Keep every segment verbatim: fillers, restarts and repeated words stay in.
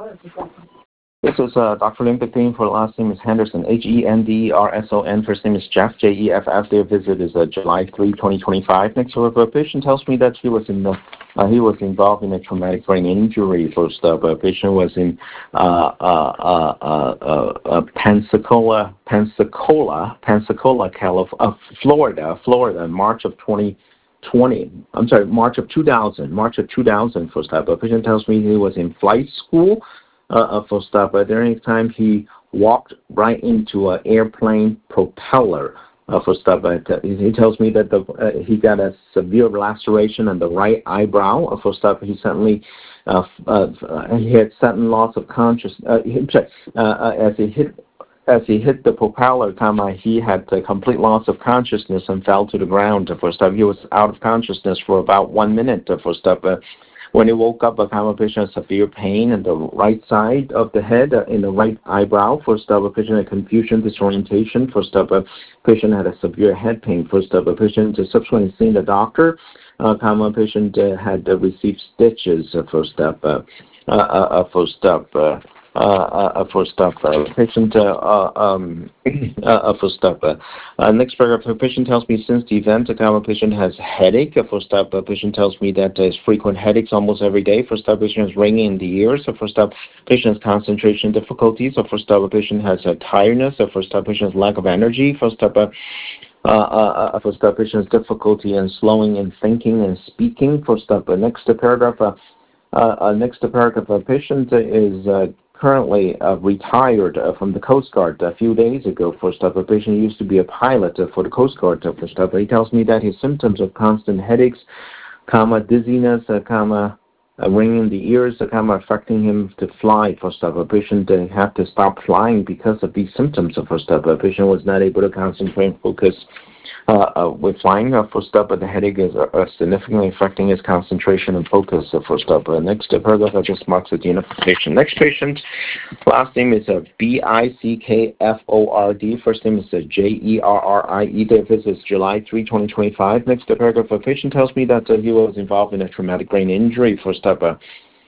This is uh, Doctor Lin Ping. For the last name is Henderson, H E N D E R S O N. First name is Jeff, J E F F. Their visit is uh, July third, twenty twenty-five. Next, a patient tells me that he was in the, uh, he was involved in a traumatic brain injury. First up, a patient was in uh, uh, uh, uh, uh, Pensacola, Pensacola, Pensacola, California, uh, Florida, Florida, March of twenty twenty. I'm sorry, March of two thousand. March of two thousand. First up, a patient tells me he was in flight school. Uh, full stop. But during the time he walked right into an airplane propeller. Uh, full stop. But uh, he tells me that the uh, he got a severe laceration on the right eyebrow. Uh, full stop. He suddenly uh, uh, he had sudden loss of consciousness. Uh, uh, uh, as he hit as he hit the propeller, comma, he had a complete loss of consciousness and fell to the ground. Uh, full stop. He was out of consciousness for about one minute. Uh, full stop. Uh, When he woke up, a common patient had severe pain in the right side of the head, uh, in the right eyebrow. First up, a patient had confusion, disorientation. First up, a patient had a severe head pain. First up, a patient uh, subsequently seen the doctor. Uh, common patient uh, had uh, received stitches. Uh, first up, uh, uh, uh, first up. Uh, uh, uh, first up, uh, patient, uh, uh, um, uh, first up. Uh, uh, next paragraph, the patient tells me since the event, the common patient has headache. Uh, first up, the patient tells me that there's frequent headaches almost every day. First up, patient has ringing in the ears. So first up, patient has concentration difficulties. So first up, a patient has uh, tiredness. So first up, patient has lack of energy. First up, uh, Uh, uh, uh, first up, patient has difficulty in slowing in thinking and speaking. First up, uh, next paragraph, uh, uh, uh, next paragraph, a patient is uh, currently uh, retired uh, from the Coast Guard a few days ago. First up, a patient used to be a pilot uh, for the Coast Guard. Uh, first up, he tells me that his symptoms of constant headaches, comma, dizziness, uh, comma, uh, ringing in the ears, uh, comma, affecting him to fly. First up, a patient uh, had to stop flying because of these symptoms. Uh, first up, a patient was not able to concentrate and focus Uh, uh, with flying. Uh, first up, uh, the headache is uh, uh, significantly affecting his concentration and focus. Uh, first up, uh, next paragraph, I just marks the identification. Next patient, last name is uh, B I C K F O R D. First name is uh, J E R R I E. Date of visit is July third, twenty twenty-five. Next paragraph, a patient tells me that uh, he was involved in a traumatic brain injury. First up, uh,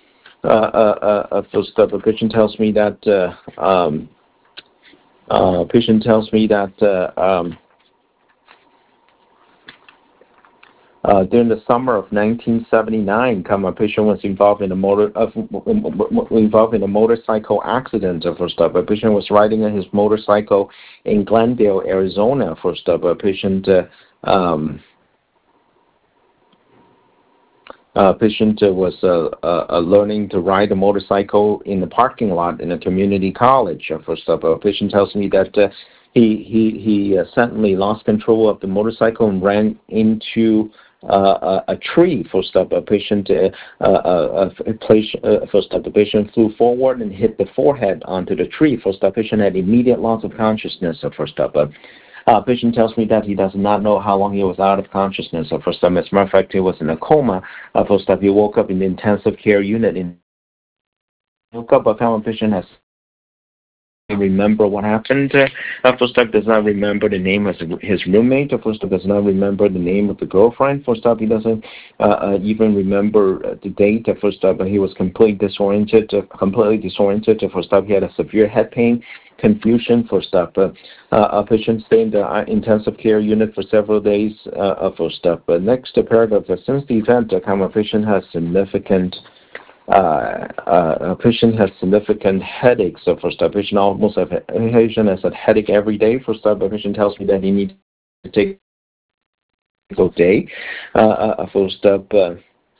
uh, uh, uh, first up, a patient tells me that uh, um, uh, patient tells me that uh, um, Uh, during the summer of nineteen seventy-nine, a patient was involved in a motor uh, involved in a motorcycle accident. Uh, first up, a patient was riding on his motorcycle in Glendale, Arizona. First up, a patient uh, um, uh, patient uh, was uh, uh, learning to ride a motorcycle in the parking lot in a community college. Uh, first up, a patient tells me that uh, he he he uh, suddenly lost control of the motorcycle and ran into Uh, a, a tree. First up, a patient, uh, uh, uh, patient uh, first up, the patient flew forward and hit the forehead onto the tree. First up, patient had immediate loss of consciousness. Uh, first up, uh, uh, patient tells me that he does not know how long he was out of consciousness. Uh, first up, as a matter of fact, he was in a coma. Uh, first up, he woke up in the intensive care unit. In woke up, a common patient has remember what happened. Uh, first up, does not remember the name of his roommate. Uh, first up, does not remember the name of the girlfriend. First up, he doesn't uh, uh, even remember uh, the date. Uh, first up, uh, he was completely disoriented. Uh, completely disoriented. Uh, first up, he had a severe head pain, confusion. First up, uh, uh, a patient stayed in the uh, intensive care unit for several days. Uh, uh, first up, uh, next uh, paragraph. Uh, since the event, uh, a patient has significant Uh, uh, a patient has significant headaches. So first up, patient almost have a patient has a headache every day. First up, a patient tells me that he needs to take a day. Uh, uh, first up, uh,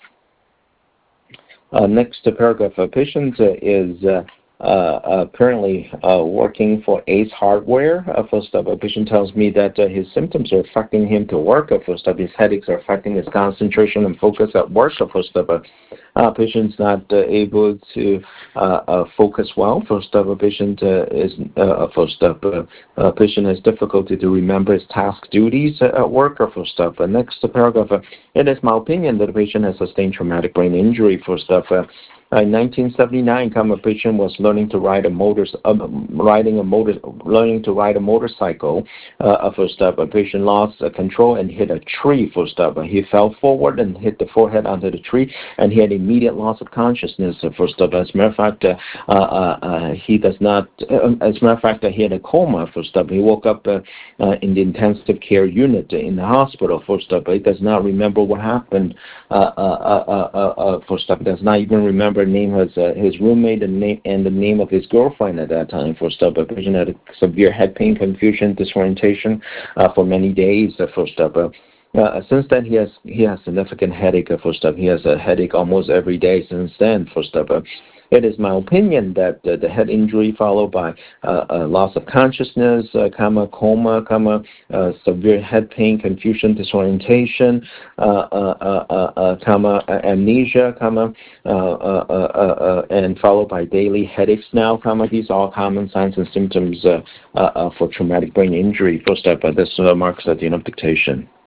uh, next paragraph, a patient uh, is uh, uh, currently uh, working for Ace Hardware. Uh, first up, a patient tells me that uh, his symptoms are affecting him to work. Uh, first up, his headaches are affecting his concentration and focus at work. Uh, first up, uh, Uh, patient's not uh, able to uh, uh, focus well. First up, a patient uh, is uh, first up. Uh, a patient has difficulty to remember his task duties uh, at work. Or first up, uh, next paragraph. Uh, it is my opinion that the patient has sustained traumatic brain injury. First up, uh, Uh, in nineteen seventy-nine, comma, patient was learning to ride a motor, uh, riding a motor, learning to ride a motorcycle. Uh, first up, a patient lost uh, control and hit a tree. First up, uh, he fell forward and hit the forehead onto the tree, and he had immediate loss of consciousness. Uh, first up, as a matter of fact, uh, uh, uh, he does not. Uh, as a matter of fact, uh, he had a coma. First up, he woke up uh, uh, in the intensive care unit in the hospital. First up, he does not remember what happened. Uh, uh, uh, uh, uh, first up, does not even remember the name of his, uh, his roommate and name and the name of his girlfriend at that time. First up, a patient had a severe head pain, confusion, disorientation uh, for many days. Uh, first up. Uh, Uh, since then, he has he has significant headache. Uh, first up, he has a headache almost every day since then. First up, uh, it is my opinion that uh, the head injury followed by uh, uh, loss of consciousness, uh, comma, coma, comma, uh, severe head pain, confusion, disorientation, uh, uh, uh, uh, uh, comma, uh, amnesia, comma, uh, uh, uh, uh, and followed by daily headaches now, comma. These are all common signs and symptoms uh, uh, uh, for traumatic brain injury. First up, uh, this uh, marks at the end of dictation.